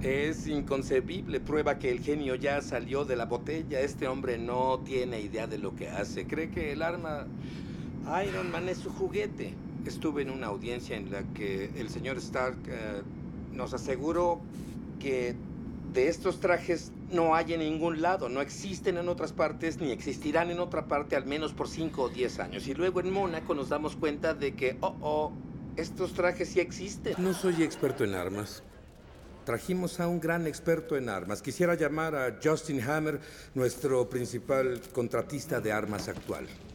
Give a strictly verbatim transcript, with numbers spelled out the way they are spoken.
Es inconcebible. Prueba que el genio ya salió de la botella. Este hombre no tiene idea de lo que hace. Cree que el arma Iron Man es su juguete. Estuve en una audiencia en la que el señor Stark eh, nos aseguró que de estos trajes no hay en ningún lado, no existen en otras partes ni existirán en otra parte al menos por cinco o diez años. Y luego en Mónaco nos damos cuenta de que, oh, oh, estos trajes sí existen. No soy experto en armas. Trajimos a un gran experto en armas. Quisiera llamar a Justin Hammer, nuestro principal contratista de armas actual.